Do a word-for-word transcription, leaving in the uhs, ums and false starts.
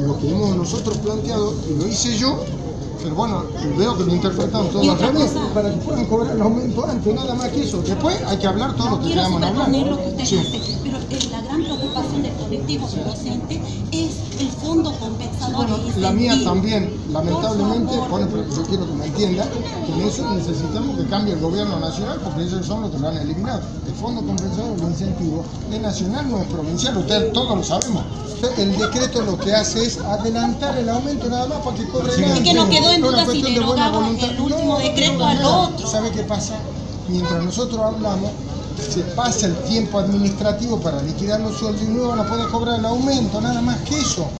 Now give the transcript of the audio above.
lo que hemos nosotros planteado, y lo hice yo, pero bueno, veo que lo interpretaron todo al revés, para que puedan cobrar el aumento antes, nada más que eso. Después hay que hablar todo no lo que queramos hablar. Quiero lo que usted sí. hace, pero eh, la gran preocupación del colectivo docente es el fondo compensador. Sí, bueno, la mía también, lamentablemente, bueno, pero yo quiero que me entienda que en eso necesitamos que cambie el gobierno nacional, porque ellos son los que lo han eliminado. El fondo compensador, el incentivo, es nacional, no es provincial, ustedes todos lo sabemos. El decreto lo que hace es adelantar el aumento nada más para que cobre sí. el Es que nos quedó en duda si de derogaba el último no, decreto no, al otro. ¿Sabe qué pasa? Mientras nosotros hablamos, se pasa el tiempo administrativo para liquidar los sueldos y no van a poder cobrar el aumento, nada más que eso.